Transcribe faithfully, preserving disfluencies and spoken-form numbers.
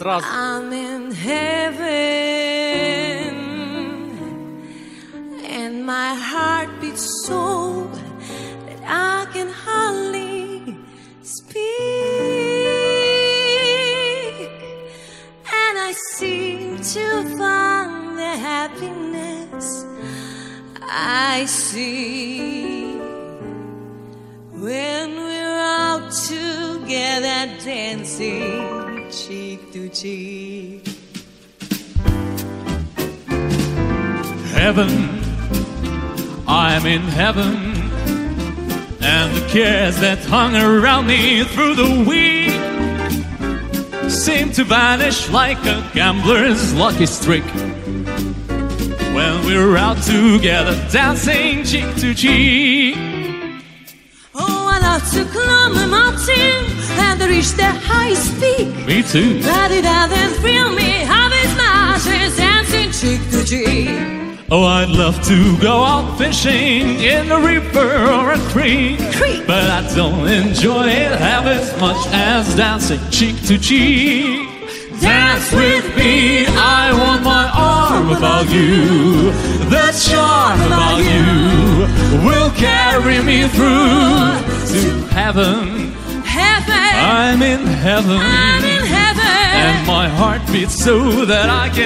сразу. I'm in heaven and my heart beats so that I can hardly speak, and I seem to find the happiness I see when we're out together dancing cheek to cheek. Heaven, I'm in heaven, and the cares that hung around me through the week seem to vanish like a gambler's lucky streak when we're out together dancing cheek to cheek. Oh, I love to climb a mountain and reach the highest peak. Me too. But it doesn't thrill me how it's matches dancing cheek to cheek. Oh, I'd love to go out fishing in a river or a creek, Creek. but I don't enjoy it half as much as dancing cheek to cheek. Dance with me, I want my arm about you. The charm about you will carry me through to heaven. Heaven, I'm in heaven, I'm in heaven, and my heart beats so that I can